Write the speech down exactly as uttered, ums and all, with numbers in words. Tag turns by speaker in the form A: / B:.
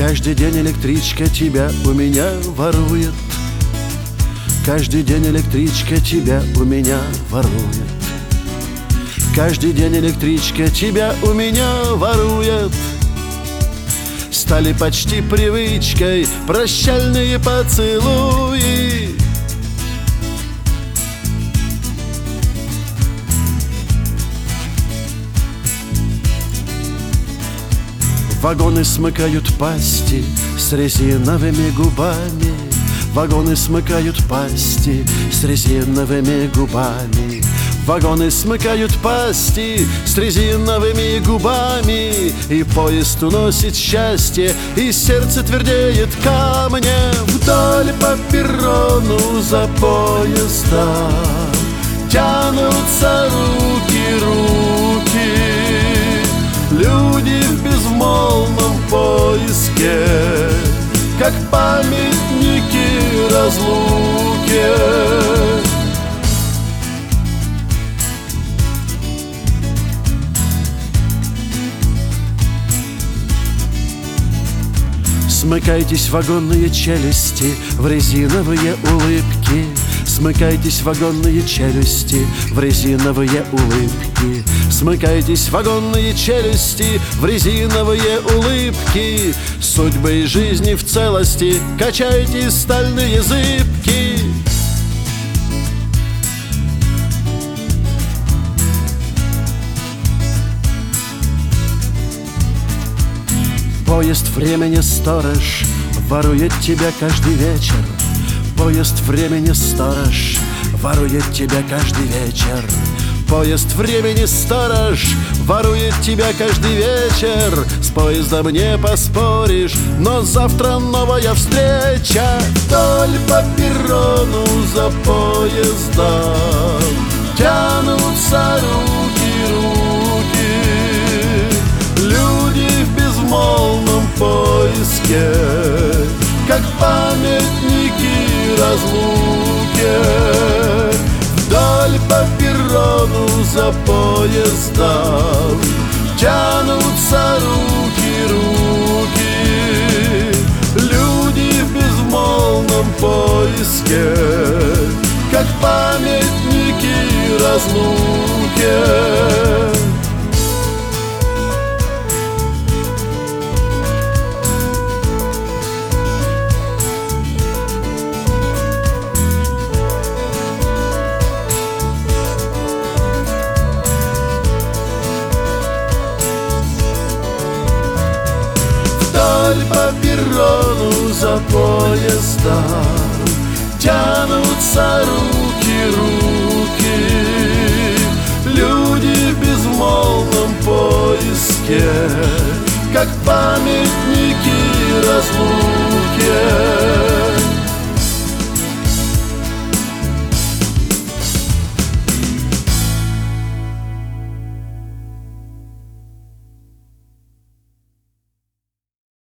A: Каждый день электричка тебя у меня ворует. Каждый день электричка тебя у меня ворует. Каждый день электричка тебя у меня ворует. Стали почти привычкой прощальные поцелуи. Вагоны смыкают пасти с резиновыми губами. Вагоны смыкают пасти с резиновыми губами. Вагоны смыкают пасти с резиновыми губами. И поезд уносит счастье, и сердце твердеет камнем. Вдоль по перрону за поездом тянутся руки, руки. Люди в безмолвном поиске, как памятники разлуки. Смыкайтесь вагонные челюсти в резиновые улыбки. Смыкайтесь вагонные челюсти в резиновые улыбки. Смыкайтесь вагонные челюсти в резиновые улыбки. Судьбы и жизни в целости качайте стальные зыбки. Поезд времени сторож ворует тебя каждый вечер. Поезд времени сторож ворует тебя каждый вечер. Поезд времени сторож ворует тебя каждый вечер. С поездом не поспоришь, но завтра новая встреча. Вдоль по перрону за поездом тянутся руки, руки. Люди в безмолвном поиске, как памятники разлуки. Вдоль по перрону за поездом тянутся руки, руки. Люди в безмолвном поиске, как памятники разлуки. По перрону за поездом тянутся руки, руки. Люди в безмолвном поиске, как памятники разлуки.